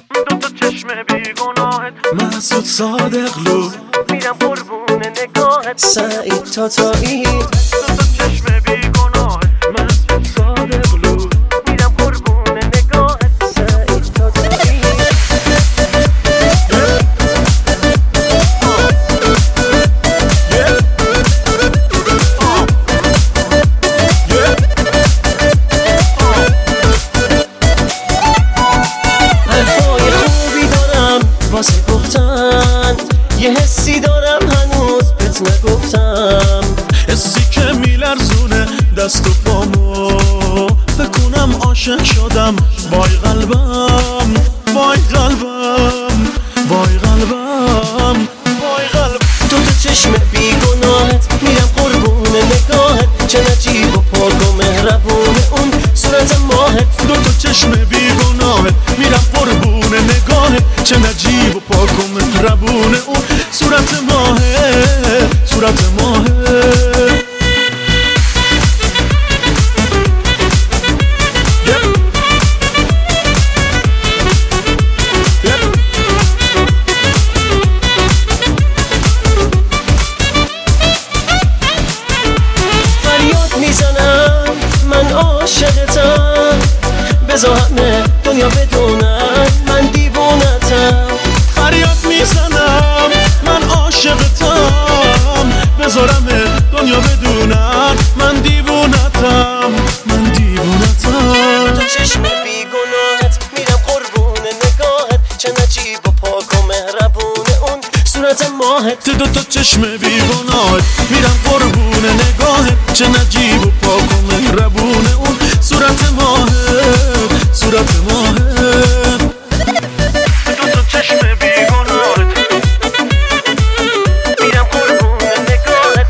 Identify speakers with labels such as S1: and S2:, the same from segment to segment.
S1: دوتا چشم بیگناهت،
S2: محسود صادقلو،
S1: میرم قربون نگاهت.
S3: سعید تاتایی،
S1: دوتا چشم بیگناهت،
S2: محسود صادقلو،
S1: میرم قربون نگاهت.
S3: سعید تاتایی. حرفای خوبی دارم واسه گفتن، یه حسی دارم هنوز بهت نگفتم.
S2: حسی که میلرزونه دست و پامو، فکر کنم عاشق شدم. وای قلبم، وای قلبم، وای قلبم، وای قلبم.
S3: دوتا چشم بیگناهت، میرم قربون نگاهت. چه نجیب و پاک و مهربون اون صورت ماهت.
S2: دوتا چشم بیگناهت، میرم قربون نگاهت. چه نجیب و پاک و مهربون اون صورت ماهت، صورت ماهت.
S3: میزنم من عاشقتم، بذار همه دنیا بدونن من دیوونتم.
S2: فریاد میزنم من عاشقتم، بذارم دنیا بدونن من دیوونتم، من دیوونتم.
S3: تو چشم بیگناهت، میرم قربون نگاهت. چه نجیب و پاک و مهربون اون صورت ماهت.
S2: دوتا چشم بیگناهت، میرم قربون نگاهت. چه نجیب و پاک و مهربون اون صورت ماهت، صورت ماهت.
S1: دوتا چشم بیگناهت، میرم قربون نگاهت.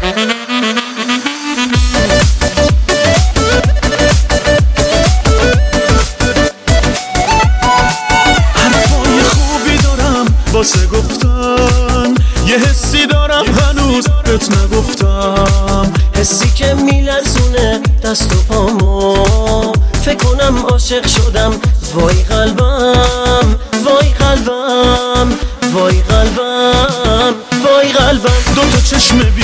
S2: حرفای خوبی دارم واسه گفتن، یه حسی دارم هنوز بهت نگفتم.
S3: حسی که میلرزونه دست و پامو، فکر کنم عاشق شدم. وای قلبم، وای قلبم، وای قلبم، وای قلبم.
S2: دوتا چشم